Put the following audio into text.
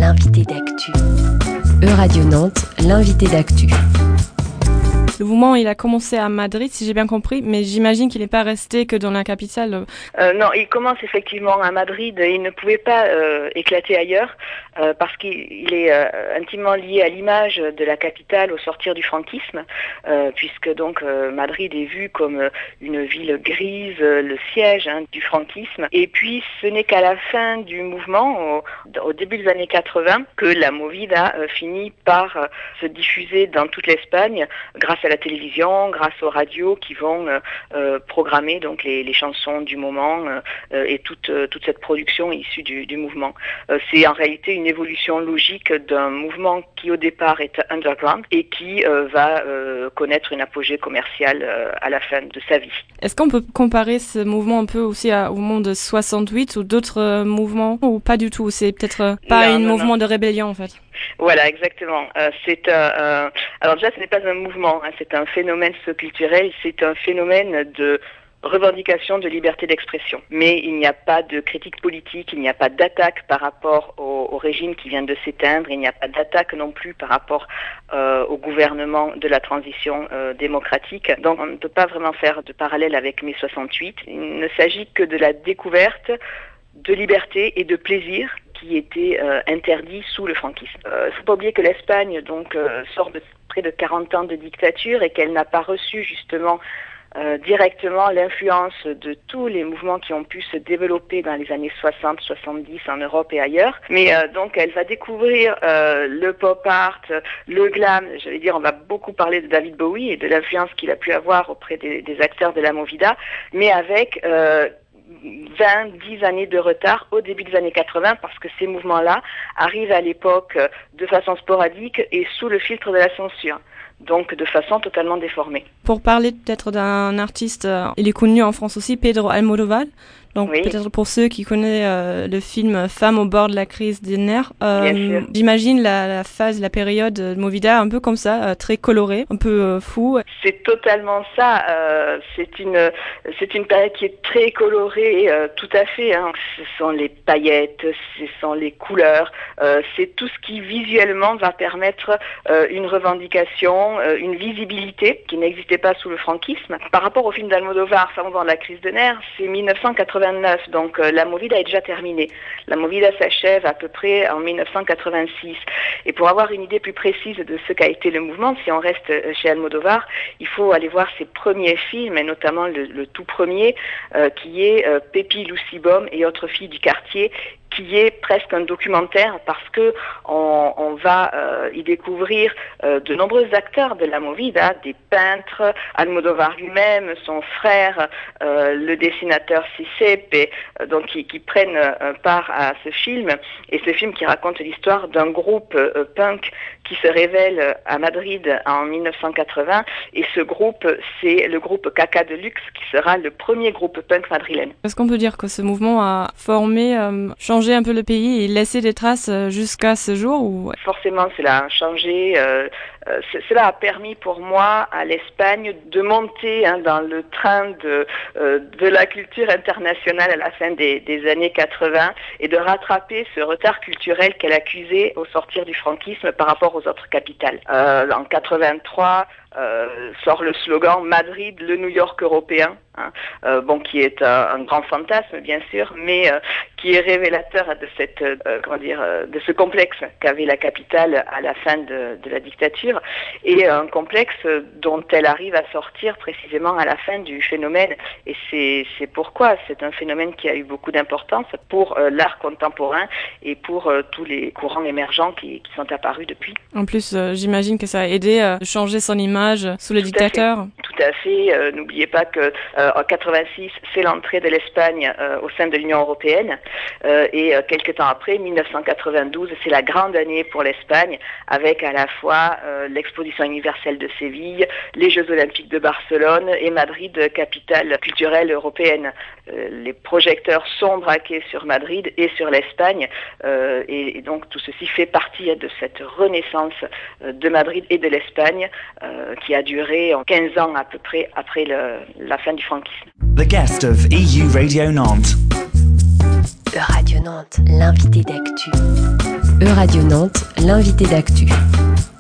l'invité d'actu. Euradio Nantes, l'invité d'actu. Le mouvement, il a commencé à Madrid, si j'ai bien compris, mais j'imagine qu'il n'est pas resté que dans la capitale. Non, il commence effectivement à Madrid. Il ne pouvait pas éclater ailleurs parce qu'il est intimement lié à l'image de la capitale au sortir du franquisme, puisque donc Madrid est vue comme une ville grise, le siège du franquisme. Et puis, ce n'est qu'à la fin du mouvement, au début des années 80, que la Movida finit par se diffuser dans toute l'Espagne grâce à la télévision, grâce aux radios qui vont programmer donc les chansons du moment et toute cette production issue du mouvement. C'est en réalité une évolution logique d'un mouvement qui au départ est underground et qui va connaître une apogée commerciale à la fin de sa vie. Est-ce qu'on peut comparer ce mouvement un peu aussi au mouvement de 68 ou d'autres mouvements ou pas du tout? C'est peut-être pas un mouvement de rébellion en fait. Voilà, exactement. Alors déjà, ce n'est pas un mouvement, c'est un phénomène socioculturel, c'est un phénomène de revendication de liberté d'expression. Mais il n'y a pas de critique politique, il n'y a pas d'attaque par rapport au régime qui vient de s'éteindre, il n'y a pas d'attaque non plus par rapport au gouvernement de la transition démocratique. Donc on ne peut pas vraiment faire de parallèle avec mai 68. Il ne s'agit que de la découverte de liberté et de plaisir qui était interdit sous le franquisme. Il ne faut pas oublier que l'Espagne sort de près de 40 ans de dictature et qu'elle n'a pas reçu justement directement l'influence de tous les mouvements qui ont pu se développer dans les années 60-70 en Europe et ailleurs. Mais donc elle va découvrir le pop art, le glam. J'allais dire, on va beaucoup parler de David Bowie et de l'influence qu'il a pu avoir auprès des acteurs de la Movida, mais avec 10 années de retard au début des années 80 parce que ces mouvements-là arrivent à l'époque de façon sporadique et sous le filtre de la censure. Donc de façon totalement déformée. Pour parler peut-être d'un artiste, il est connu en France aussi, Pedro Almodóvar. Donc oui. Peut-être pour ceux qui connaissent le film Femme au bord de la crise des nerfs, j'imagine la phase, la période de Movida un peu comme ça, très colorée, un peu fou. C'est totalement ça. C'est une période qui est très colorée, tout à fait. Ce sont les paillettes, ce sont les couleurs, c'est tout ce qui visuellement va permettre une revendication, une visibilité qui n'existait pas sous le franquisme. Par rapport au film d'Almodóvar, Femme au bord de la crise des nerfs, c'est 1989. Donc la Movida est déjà terminée. La Movida s'achève à peu près en 1986. Et pour avoir une idée plus précise de ce qu'a été le mouvement, si on reste chez Almodóvar, il faut aller voir ses premiers films, et notamment le tout premier, qui est Pépi, Lucy Baume et autres filles du quartier, qui est presque un documentaire parce que on va y découvrir de nombreux acteurs de la Movida, des peintres, Almodóvar lui-même, son frère, le dessinateur Cissé, donc qui prennent part à ce film, et ce film qui raconte l'histoire d'un groupe punk qui se révèle à Madrid en 1980, et ce groupe, c'est le groupe Caca de Luxe, qui sera le premier groupe punk madrilène. Est-ce qu'on peut dire que ce mouvement a formé, changé un peu le pays et laissé des traces jusqu'à ce jour ou... Forcément, cela a changé. Cela a permis pour moi à l'Espagne de monter dans le train de la culture internationale à la fin des années 80 et de rattraper ce retard culturel qu'elle accusait au sortir du franquisme par rapport aux autres capitales. En 83, sort le slogan Madrid, le New York européen, qui est un grand fantasme bien sûr, mais qui est révélateur de de ce complexe qu'avait la capitale à la fin de la dictature, et un complexe dont elle arrive à sortir précisément à la fin du phénomène. Et c'est pourquoi c'est un phénomène qui a eu beaucoup d'importance pour l'art contemporain et pour tous les courants émergents qui sont apparus depuis. En plus, j'imagine que ça a aidé à changer son image sous le dictateur. Tout à fait. N'oubliez pas que en 86, c'est l'entrée de l'Espagne au sein de l'Union européenne, et quelques temps après, 1992, c'est la grande année pour l'Espagne, avec à la fois l'exposition universelle de Séville, les Jeux olympiques de Barcelone et Madrid, capitale culturelle européenne. Les projecteurs sont braqués sur Madrid et sur l'Espagne, et donc tout ceci fait partie de cette renaissance de Madrid et de l'Espagne qui a duré 15 ans à peu près après la fin du franquisme. The guest of EU Radio Nantes. Radio Nantes, l'invité d'actu. E-Radio Nantes, l'invité d'actu.